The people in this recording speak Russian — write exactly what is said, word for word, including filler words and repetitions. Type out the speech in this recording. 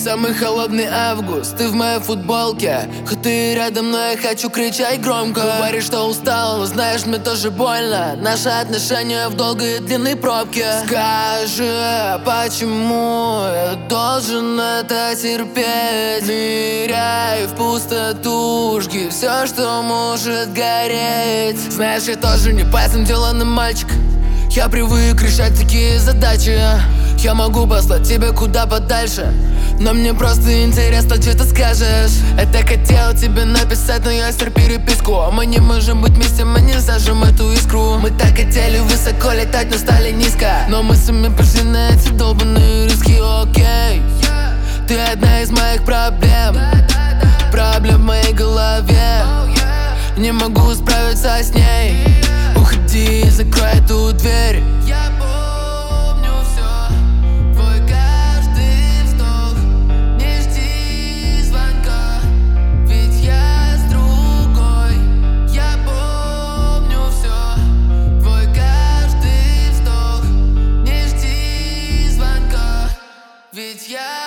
Самый холодный август, ты в моей футболке. Хоть ты рядом, но я хочу кричать громко. Говоришь, что устал, но знаешь, мне тоже больно. Наши отношения в долгой и длинной пробке. Скажи, почему я должен это терпеть? Ныряй в пустоту, жги все, что может гореть. Знаешь, я тоже не пацан, деланный мальчик. Я привык решать такие задачи. Я могу послать тебя куда подальше, но мне просто интересно, что ты скажешь. Это хотел тебе написать, но я стер переписку. Мы не можем быть вместе, мы не зажжем эту искру. Мы так хотели высоко летать, но стали низко. Но мы сами пошли на эти долбаные риски, окей. Ты одна из моих проблем, проблем в моей голове. Не могу справиться с ней. Уходи, закрой эту дверь. Я помню все, твой каждый вздох. Не жди звонка, ведь я с другой. Я помню все, твой каждый вздох. Не жди звонка, ведь я